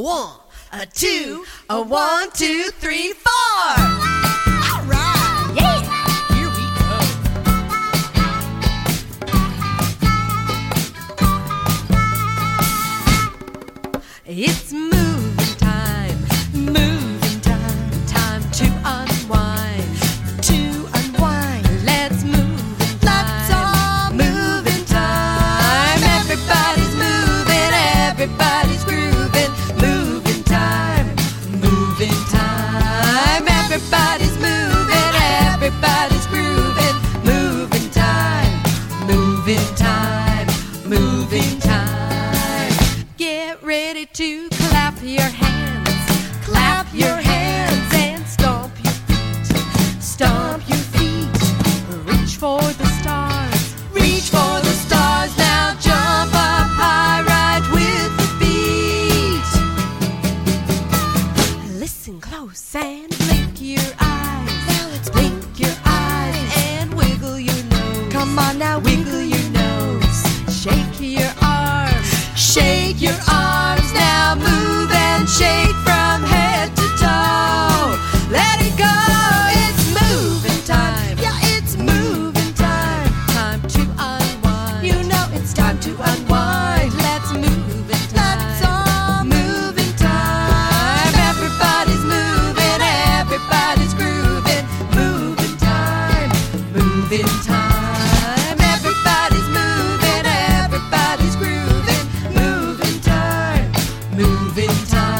1, a 2, a 1, 2, 3, 4. All right, yeah. Here we go. It's moving time, time to unwind, Let's move in time. Let's all move in time. Everybody's moving, everybody's grooving. Move in time, everybody's moving, everybody's grooving. Move in time, move in time. Get ready to clap your hands and stomp your feet, reach for the stars, now jump up high right with the beat. Listen close and blink your eyes, now let's blink your eyes and wiggle your nose. Come on now, wiggle your nose, shake your arms, now move and shake from head to toe. Let it go, it's moving time. Yeah, it's moving time. Time to unwind. You know it's time to unwind. Let's move in time. Let's all move in time. Everybody's moving, everybody's grooving. Move in time, move in time. Everybody's moving, everybody's grooving. Move in time, move in time.